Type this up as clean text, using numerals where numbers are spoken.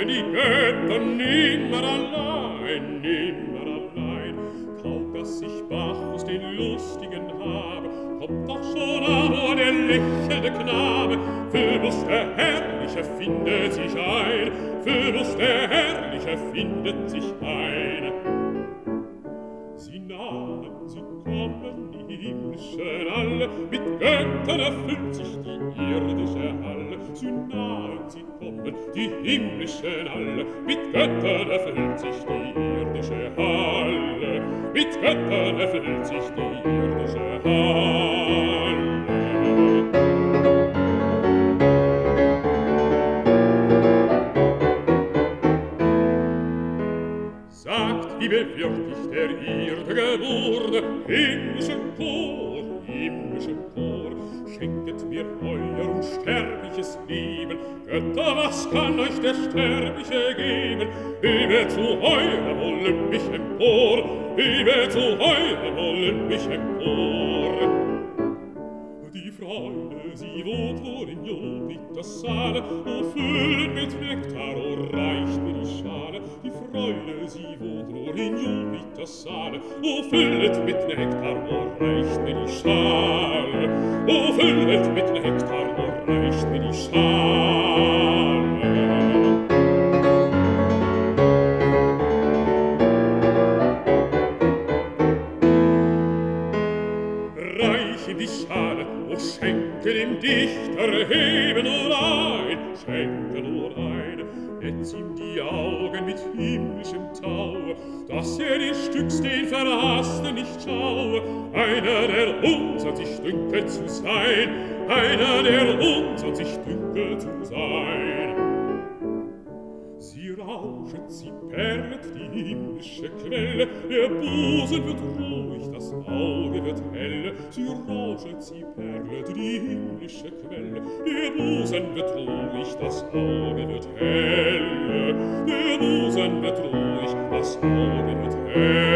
die Götter nimmer allein, nimmer allein. Kaum, dass ich Bacchus den Lustigen habe, kommt doch schon an der lächelnde Knabe. Phöbus der Herrliche findet sich ein, Phöbus der Herrliche findet sich ein. Sie nahen, sie kommen, die himmlischen alle, mit Göttern erfüllt sich die irdische Halle. Sie nahen, sie kommen, die himmlischen alle, mit Göttern erfüllt sich die irdische Halle. Mit Göttern erfüllt sich die irdische Halle. Sagt, wie bewirkt ich der Irde Geburne, himmlischen Chor, himmlischen Chor, schenket mir euer unsterbliches Leben. Götter, was kann euch der Sterbliche geben? Hebet zu eurem Olympisch empor, hebet zu eurem Olympisch empor. Die Freude, sie wohnt wohl in Jupiters Saale, o füllen mit Nektar, o reicht mir die Schale. Die Freude, sie wohnt wohl in Jupiters Saale, o füllet mit Nektar, o reicht mir die Schale. O füllet mit Nektar, o reicht mir die Schale. Reich in die Schale, o schenke dem Dichter, hebe nur ein, schenke nur ein. Netz ihm die Augen mit himmlischem Tau, dass den Stücks den Verhassten nicht schaue. Einer, der uns an sich dünkelt zu sein, einer, der uns an sich dünkelt zu sein. Sie rauschet, sie perlet, die himmlische Quelle, der Busen wird ruhig, das Auge wird helle. Sie rauschet, sie perlet, die himmlische Quelle, der Busen wird ruhig, das Auge wird helle. Der Busen wird ruhig, das Auge wird helle.